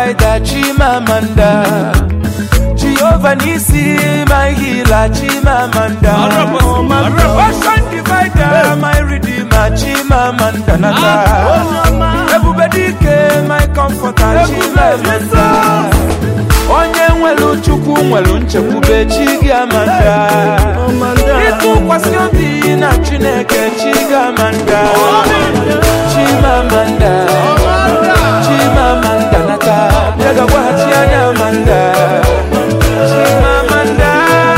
provider, Chimamanda. Jehovah Nisi, my healer, Chimamanda. Ocean divider, my redeemer, Chimamanda. Everybody came, my comforter, Chimamanda. Onye nwelu chukwu nwelu nchekwube Chigamanda. Itu kwasi obi na Chineke Chigamanda. Chimamanda, Chimamanda nata. Yaga wachi anya Amanda. Chimamanda.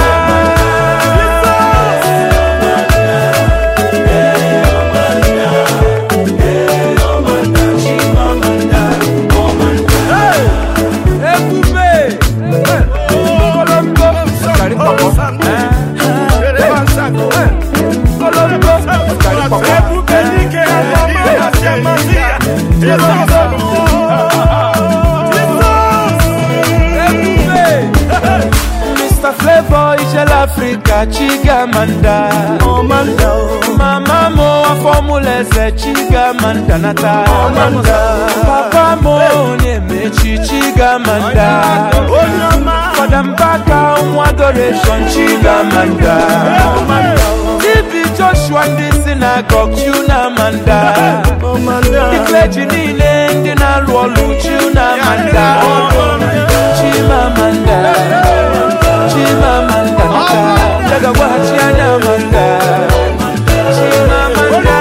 Mr. Flavor Ijel Africa Chigamanda. Mama mo formuleze Chigamanda nata. Papa mo nemechi Chigamanda. Fadambaka adoration Chigamanda. Joshua in the synagogue, Chunamanda. The clergy in the Nalwalu, Chunamanda. Chimamanda, Chimamanda, Jagawachi Anamanda. Chimamanda.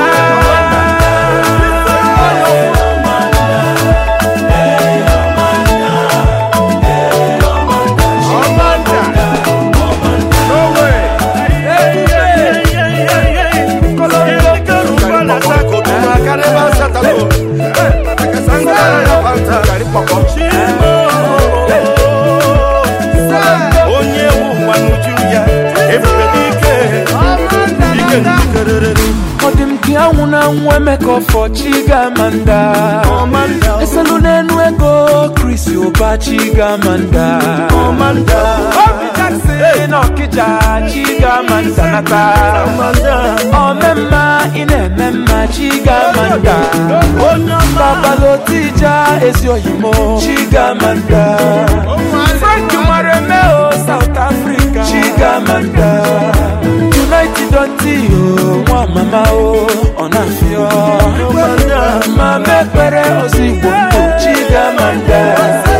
Wemeko for Chigamanda. Esalune nuego Chris Yoba Chigamanda. Obi Jackson Okija Chigamanda nata. Omema inemema Chigamanda. Baba Lotija Eziohimo Chigamanda. Frank Maremeo South Africa Chigamanda. United Dotio, Mama Onafio, Mama Pere Osibo, Chigamanda.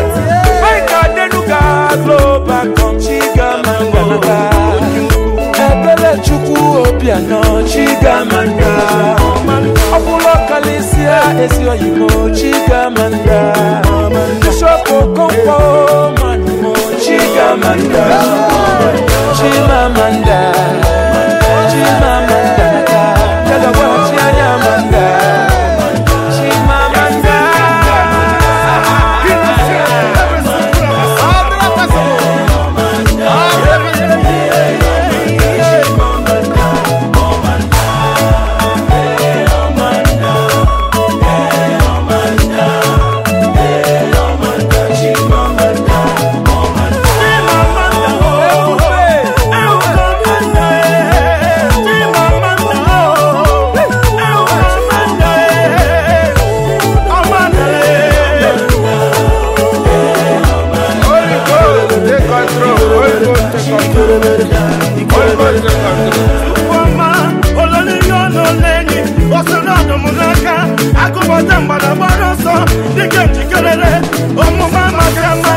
Denuga Global Chigamanda. Ebele Chuku Obiano Chigamanda. Opulo Kalisia Eziohimo Chigamanda. Shoko Kompo Manumo Chigamanda. Chimamanda. Chimamanda, Jagawachi Anyamanda. Chimamanda.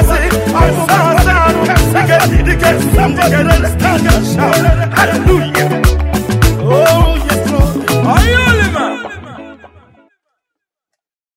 Hallelujah.